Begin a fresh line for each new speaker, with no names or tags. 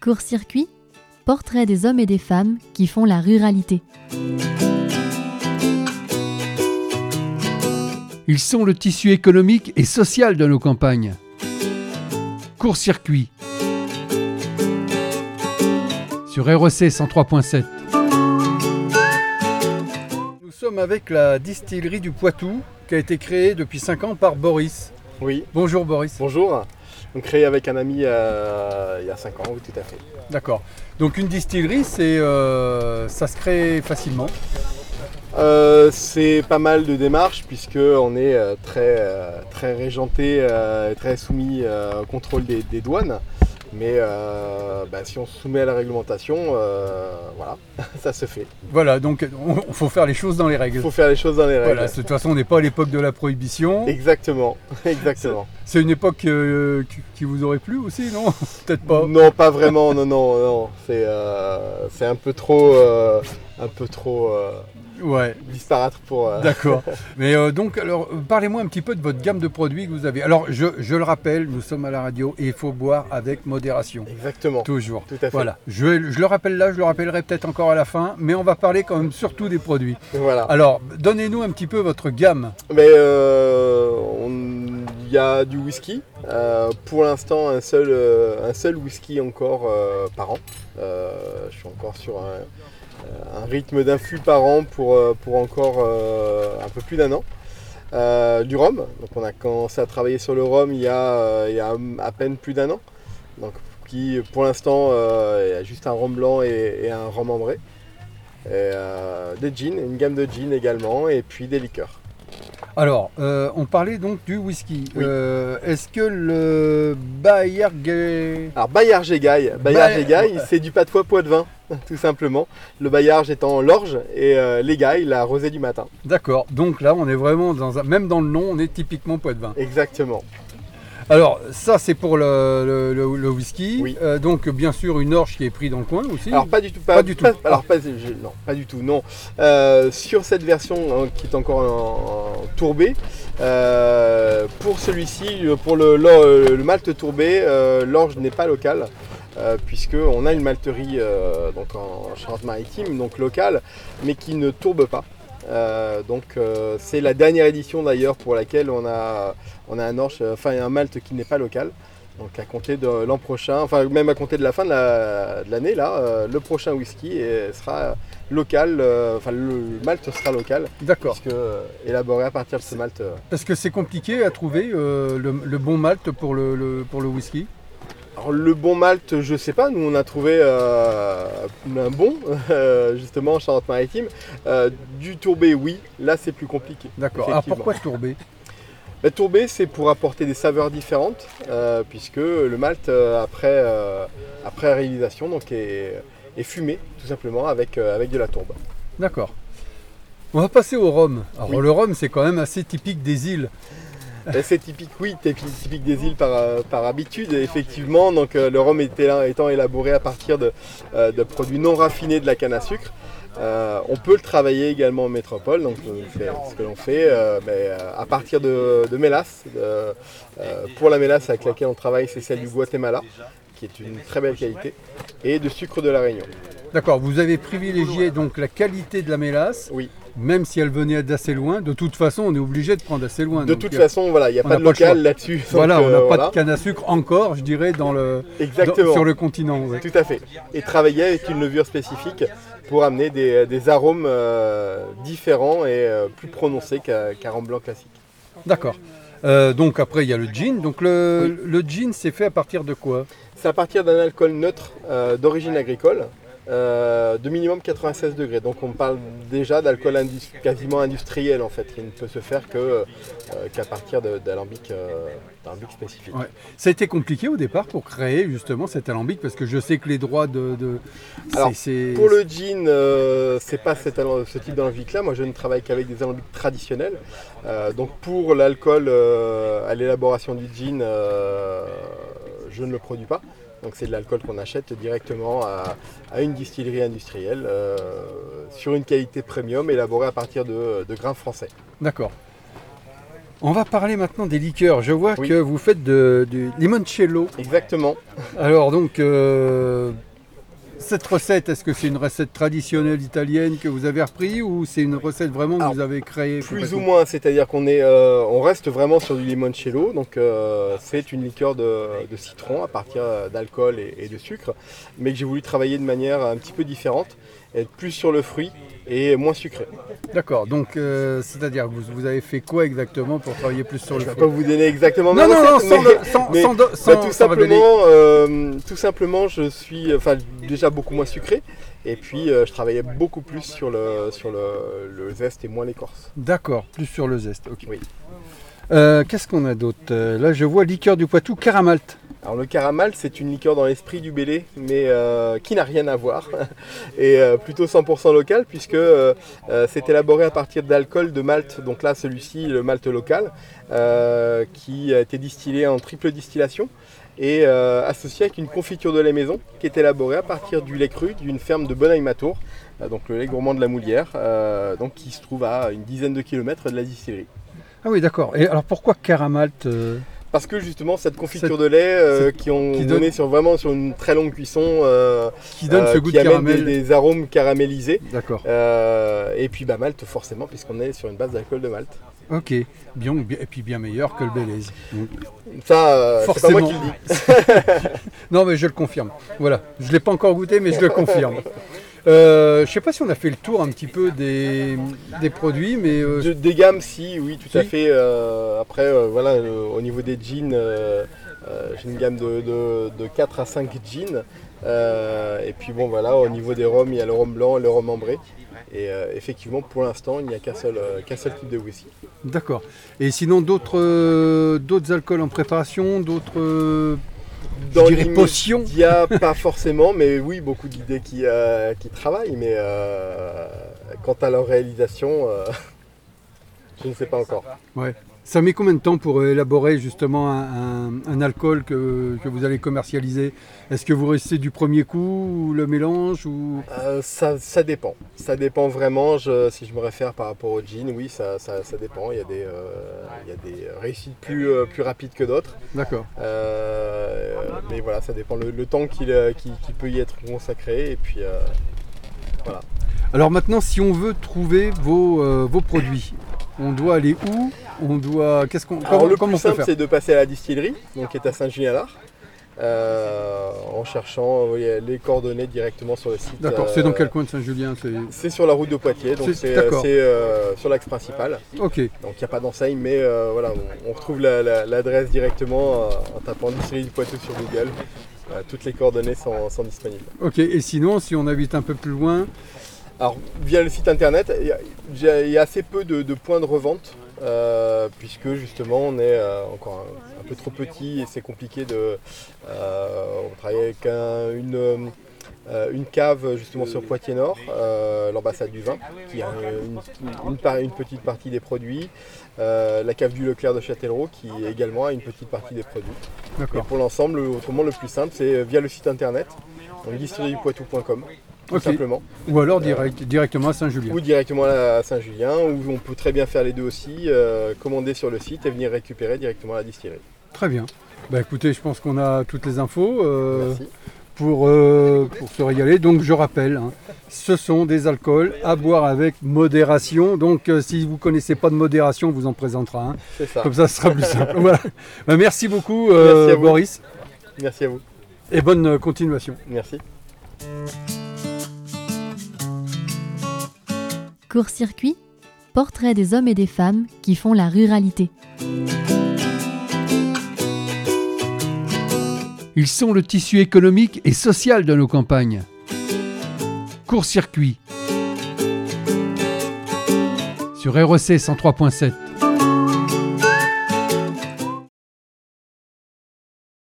Court-circuit, portrait des hommes et des femmes qui font la ruralité.
Ils sont le tissu économique et social de nos campagnes. Court-circuit sur REC 103.7. Nous sommes avec la distillerie du Poitou qui a été créée depuis 5 ans par Boris.
Oui.
Bonjour Boris.
Bonjour. On créé avec un ami il y a 5 ans, oui, tout à fait.
D'accord. Donc une distillerie, ça se crée facilement.
C'est pas mal de démarches puisqu'on est très régenté, très soumis au contrôle des douanes. Mais si on se soumet à la réglementation, voilà, ça se fait.
Voilà, donc il faut faire les choses dans les règles.
Il faut faire les choses dans les règles.
Voilà, de toute façon, on n'est pas à l'époque de la prohibition.
Exactement, exactement.
C'est une époque qui vous aurait plu aussi, non? Peut-être pas.
Non, pas vraiment, non. C'est un peu trop
ouais.
disparate pour...
D'accord. Mais donc, alors, parlez-moi un petit peu de votre gamme de produits que vous avez. Alors, je le rappelle, nous sommes à la radio et il faut boire avec modération.
Exactement.
Toujours.
Tout à fait.
Voilà. Je le rappelle là, je le rappellerai peut-être encore à la fin, mais on va parler quand même surtout des produits.
Voilà.
Alors, donnez-nous un petit peu votre gamme.
Mais il y a du whisky. Pour l'instant, un seul whisky encore par an. Je suis encore sur un rythme d'influx par an pour encore un peu plus d'un an. Du rhum, donc on a commencé à travailler sur le rhum il y a à peine plus d'un an. Donc qui pour l'instant il y a juste un rhum blanc et un rhum ambré. Et, des gins, une gamme de gins également, et puis des liqueurs.
Alors, on parlait donc du whisky.
Oui. Est-ce que le Bayard-Gégaï... Alors Bayard-Gégaï, c'est du patois poids de vin, tout simplement. Le Bayard étant l'orge et l'égaï, la rosée du matin.
D'accord, donc là on est vraiment même dans le nom, on est typiquement poids de vin.
Exactement.
Alors ça c'est pour le whisky,
oui.
Donc bien sûr une orge qui est prise dans le coin aussi.
Alors pas du tout, pas du tout. Sur cette version qui est encore en tourbé, pour celui-ci, pour le malt tourbé, l'orge n'est pas locale. Puisqu'on a une malterie donc en Charente-Maritime, donc locale, mais qui ne tourbe pas. C'est la dernière édition d'ailleurs pour laquelle on a un malt qui n'est pas local. Donc à compter de l'an prochain, enfin même à compter de la fin de l'année, le prochain whisky sera local, le malt sera local.
D'accord.
Puisque élaboré à partir de ce malt.
Parce que c'est compliqué à trouver le bon malt pour le whisky.
Alors, le bon malt, je sais pas, nous on a trouvé un bon, justement en Charente-Maritime. Du tourbé, oui, là c'est plus compliqué.
D'accord, alors pourquoi tourbé?
Tourbé, c'est pour apporter des saveurs différentes, puisque le malt, après réalisation, donc, est fumé, tout simplement, avec de la tourbe.
D'accord. On va passer au rhum. Alors
oui.
Le rhum, c'est quand même assez typique des îles.
C'est typique, oui, typique des îles par habitude, effectivement. Donc, le rhum étant élaboré à partir de produits non raffinés de la canne à sucre. On peut le travailler également en métropole, donc ce que l'on fait à partir de mélasse. Pour la mélasse avec laquelle on travaille, c'est celle du Guatemala, qui est une très belle qualité, et de sucre de la Réunion.
D'accord, vous avez privilégié donc la qualité de la mélasse.
Oui.
Même si elle venait d'assez loin, de toute façon, on est obligé de prendre assez loin.
De toute façon, voilà, il n'y a pas de local là-dessus.
Voilà, on n'a pas de canne à sucre encore, je dirais, sur le continent. Ouais.
Tout à fait. Et travailler avec une levure spécifique pour amener des arômes différents et plus prononcés qu'un rhum blanc classique.
D'accord. Donc après, il y a le gin. Donc le gin, c'est fait à partir de quoi?
C'est à partir d'un alcool neutre d'origine agricole. De minimum 96 degrés. Donc on parle déjà d'alcool quasiment industriel en fait, qui ne peut se faire qu'à partir d'alambic spécifique. Ouais.
Ça a été compliqué au départ pour créer justement cet alambic, parce que je sais que les droits
Alors, pour le gin, c'est pas ce type d'alambic là. Moi je ne travaille qu'avec des alambics traditionnels. Donc pour l'alcool à l'élaboration du gin, je ne le produis pas. Donc c'est de l'alcool qu'on achète directement à une distillerie industrielle sur une qualité premium élaborée à partir de grains français.
D'accord. On va parler maintenant des liqueurs. Je vois
Oui.
que vous faites du limoncello.
Exactement.
Alors donc, cette recette, est-ce que c'est une recette traditionnelle italienne que vous avez repris ou c'est une recette vraiment que
Alors,
vous avez créée
Plus ou
complètement?
moins, c'est-à-dire on reste vraiment sur du limoncello, donc c'est une liqueur de citron à partir d'alcool et de sucre, mais que j'ai voulu travailler de manière un petit peu différente, être plus sur le fruit et moins sucré.
D'accord, donc c'est-à-dire que vous avez fait quoi exactement pour travailler plus sur
Je
le
ne vais
fruit?
pas vous donner exactement
Non,
ma
non, non,
recette, mais
sans révéler.
tout simplement, je suis déjà beaucoup moins sucré, et puis je travaillais beaucoup plus sur le zeste et moins l'écorce.
D'accord, plus sur le zeste. Ok.
Oui.
Qu'est-ce qu'on a d'autre? Là, je vois liqueur du Poitou, Caramalt.
Alors le caramalt, c'est une liqueur dans l'esprit du Bélé, mais qui n'a rien à voir, et plutôt 100% local, puisque c'est élaboré à partir d'alcool de malt, donc là celui-ci, le malt local, qui a été distillé en triple distillation, et associé avec une confiture de lait maison, qui est élaborée à partir du lait cru d'une ferme de Bonneuil-Matour, donc le lait gourmand de la Moulière, donc qui se trouve à une dizaine de kilomètres de la distillerie.
Ah oui, d'accord. Et alors pourquoi Caramalt
Parce que justement cette confiture de lait qui donné vraiment sur une très longue cuisson,
qui donne ce goût
qui
de
amène
caramel?
des arômes caramélisés.
D'accord.
Et puis malt forcément, puisqu'on est sur une base d'alcool de malt.
Ok. Bien, et puis bien meilleur que le Bélez. Donc,
Ça, c'est pas moi qui le dis.
non, mais je le confirme. Voilà. Je ne l'ai pas encore goûté, mais je le confirme. Je ne sais pas si on a fait le tour un petit peu des produits, mais
Des gammes, si, oui, tout à
Si.
fait. Après, au niveau des jeans, j'ai une gamme de 4 à 5 jeans. Et puis bon, voilà, au niveau des rhums, il y a le rhum blanc et le rhum ambré. Et effectivement, pour l'instant, il n'y a qu'un seul type de whisky.
d'accord. Et sinon, d'autres alcools en préparation, d'autres
Dans
je dirais potions?
l'immédiat, pas forcément, mais oui, beaucoup d'idées qui travaillent. Mais quant à leur réalisation, je ne sais pas encore.
Ouais. Ça met combien de temps pour élaborer justement un alcool que vous allez commercialiser? Est-ce que vous restez du premier coup ou le mélange ou...
Ça dépend. Ça dépend vraiment. Si je me réfère par rapport au gin, oui, ça dépend. Il y a des réussites plus rapides que d'autres.
D'accord.
Mais voilà, ça dépend le temps qui peut y être consacré. Et puis voilà.
Alors maintenant, si on veut trouver vos produits, on doit aller où?
Alors le
comment
plus
on peut
simple,
faire?
c'est de passer à la distillerie, donc qui est à Saint-Julien-l'Art, en cherchant les coordonnées directement sur le site.
D'accord. C'est dans quel coin de Saint-Julien?
C'est sur la route de Poitiers, donc
d'accord.
c'est sur l'axe principal.
Ok.
Donc il n'y a pas d'enseigne, mais voilà, on retrouve l'adresse directement en tapant distillerie du Poitou sur Google. Toutes les coordonnées sont disponibles.
Ok. Et sinon, si on habite un peu plus loin,
Alors via le site internet, il y a assez peu de points de revente, puisque justement on est encore un peu trop petit et c'est compliqué on travaille avec une cave justement sur Poitiers Nord, l'ambassade du vin, qui a une petite partie des produits, la cave du Leclerc de Châtellerault qui également a une petite partie des produits. Et
d'accord.
pour l'ensemble, autrement le plus simple, c'est via le site internet, donc distillerie-du-poitou.com. Tout
Ok.
simplement.
Ou alors directement à Saint-Julien.
Ou directement à Saint-Julien, où on peut très bien faire les deux aussi, commander sur le site et venir récupérer directement à la distillerie.
Très bien. Bah écoutez, je pense qu'on a toutes les infos
Merci.
pour se régaler. Donc je rappelle, hein, ce sont des alcools à boire avec modération. Donc si vous ne connaissez pas de modération, on vous en présentera un.
C'est ça.
Comme ça, ce sera plus simple. Voilà. Bah, merci beaucoup
Merci à vous.
Boris.
Merci à vous.
Et bonne continuation.
Merci.
Court-circuit, portrait des hommes et des femmes qui font la ruralité.
Ils sont le tissu économique et social de nos campagnes. Court-circuit sur REC 103.7.